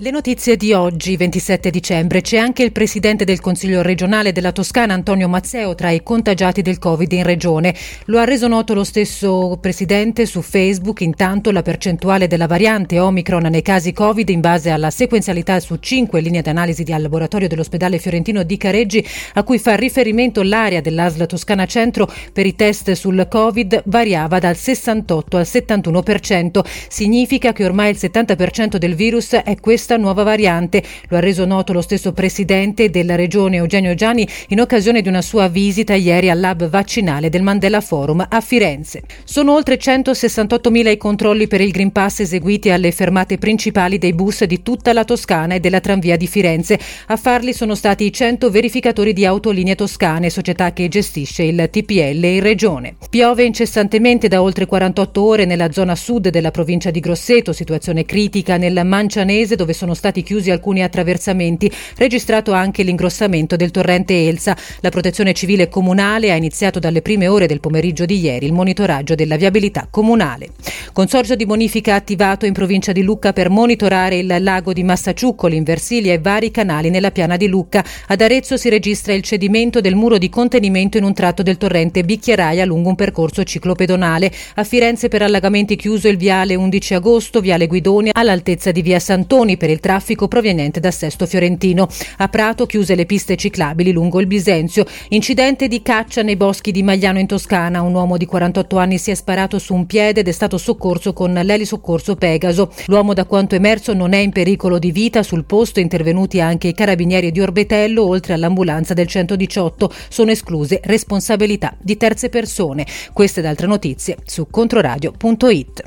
Le notizie di oggi, 27 dicembre, c'è anche il presidente del Consiglio regionale della Toscana, Antonio Mazzeo, tra i contagiati del Covid in regione. Lo ha reso noto lo stesso presidente su Facebook. Intanto la percentuale della variante Omicron nei casi Covid, in base alla sequenzialità su 5 linee d'analisi al laboratorio dell'ospedale fiorentino di Careggi, a cui fa riferimento l'area dell'ASL Toscana Centro per i test sul Covid, variava dal 68 al 71%. Significa che ormai il 70% del virus è questa nuova variante. Lo ha reso noto lo stesso presidente della regione Eugenio Giani in occasione di una sua visita ieri al lab vaccinale del Mandela Forum a Firenze. Sono oltre 168.000 i controlli per il Green Pass eseguiti alle fermate principali dei bus di tutta la Toscana e della tranvia di Firenze. A farli sono stati i 100 verificatori di Autolinee Toscane, società che gestisce il TPL in regione. Piove incessantemente da oltre 48 ore nella zona sud della provincia di Grosseto, situazione critica nel Mancianese, dove sono stati chiusi alcuni attraversamenti, registrato anche l'ingrossamento del torrente Elsa. La Protezione Civile Comunale ha iniziato dalle prime ore del pomeriggio di ieri il monitoraggio della viabilità comunale. Consorzio di bonifica attivato in provincia di Lucca per monitorare il lago di Massaciuccoli, in Versilia e vari canali nella piana di Lucca. Ad Arezzo si registra il cedimento del muro di contenimento in un tratto del torrente Bicchieraia lungo un percorso ciclopedonale. A Firenze per allagamenti chiuso il viale 11 agosto, viale Guidonia all'altezza di via Santoni per il traffico proveniente da Sesto Fiorentino. A Prato chiuse le piste ciclabili lungo il Bisenzio. Incidente di caccia nei boschi di Magliano in Toscana. Un uomo di 48 anni si è sparato su un piede ed è stato soccorso con l'elisoccorso Pegaso. L'uomo, da quanto emerso, non è in pericolo di vita. Sul posto intervenuti anche i carabinieri di Orbetello, oltre all'ambulanza del 118. Sono escluse responsabilità di terze persone. Queste ed altre notizie su controradio.it.